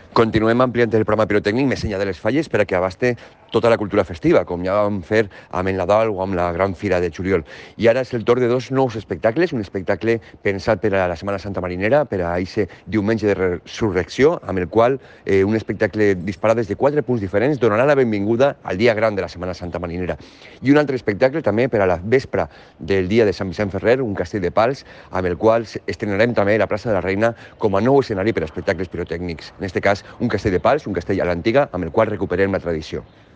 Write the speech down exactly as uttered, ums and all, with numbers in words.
Continuem ampliant el programa pirotècnic més enllà de les falles per a que abaste tota la cultura festiva, com ja vam fer amb el Nadal o amb la Gran Fira de Juliol. I ara és el torn de dos nous espectacles, un espectacle pensat per a la Setmana Santa Marinera, per a aquest diumenge de resurrecció, amb el qual eh, un espectacle disparat des de quatre punts diferents donarà la benvinguda al dia gran de la Setmana Santa Marinera. I un altre espectacle també per a la vespra del dia de Sant Vicent Ferrer, un castell de pals, amb el qual estrenarem també la plaça de la Reina com a nou escenari per a espectacles pirotècnics. En aquest cas, un castell de pals, un castell a l'antiga, amb el qual recuperem la tradició.